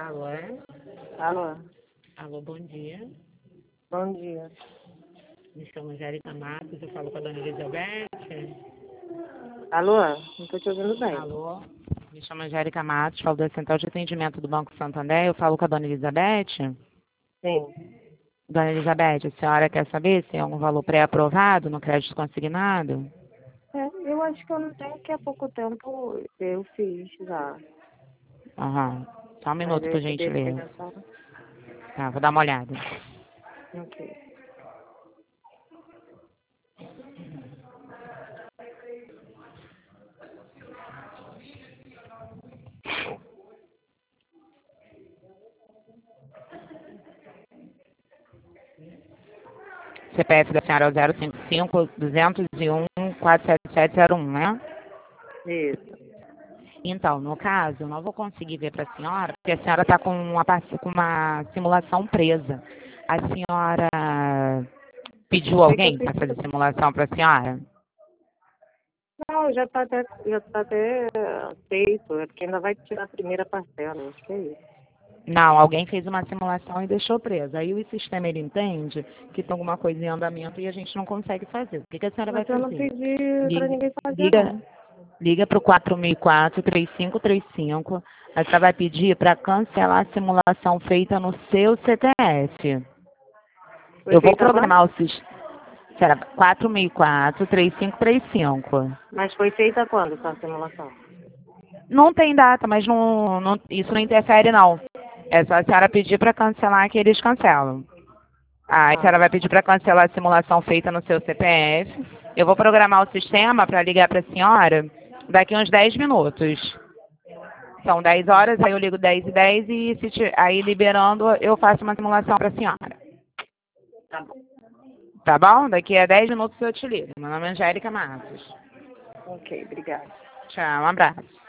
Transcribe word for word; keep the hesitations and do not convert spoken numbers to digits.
Alô, é? Alô, Alô, bom dia. bom dia. Me chamo Angélica Matos, eu falo com a dona Elizabeth. Alô, não tô te ouvindo bem. Alô, me chamo Angélica Matos, falo da Central de Atendimento do Banco Santander, eu falo com a dona Elizabeth. Sim. Dona Elizabeth, a senhora quer saber se tem algum valor pré-aprovado no crédito consignado? É, eu acho que eu não tenho, que há pouco tempo eu fiz já. Aham. Só um Mas minuto, eu por recebi a gentileza. explicação. Tá, vou dar uma olhada. Ok. C P F da senhora é o zero cinco cinco, dois zero um, quatro sete sete zero um, né? Isso. Então, no caso, eu não vou conseguir ver para a senhora, porque a senhora está com uma, parce- com uma simulação presa. A senhora pediu Como é que eu alguém fiz para fazer isso? simulação para a senhora? Não, já tá até, já tá até eh, feito. É porque ainda vai tirar a primeira parcela, acho que é isso. Não, alguém fez uma simulação e deixou presa. Aí o sistema ele entende que tem alguma coisa em andamento e a gente não consegue fazer. O que, que a senhora vai Mas eu não fazer? pedi pra Liga, ninguém fazer, liga, não. liga para o quatro mil e quatro, três cinco três cinco. A senhora vai pedir para cancelar a simulação feita no seu C P F. Foi Eu vou feita quando? programar o sistema. Será quatro mil e quatro, três cinco três cinco. Mas foi feita quando essa simulação? Não tem data, mas não, não, isso não interfere, não. É só a senhora pedir para cancelar que eles cancelam. Aí a Ah, senhora vai pedir para cancelar a simulação feita no seu C P F. Eu vou programar o sistema para ligar para a senhora daqui uns dez minutos. São dez tá. horas, aí eu ligo dez e dez e se ti- aí liberando eu faço uma simulação para a senhora. Tá bom. Tá bom? Daqui a dez minutos eu te ligo. Meu nome é Angélica Matos. Ok, obrigada. Tchau, um abraço.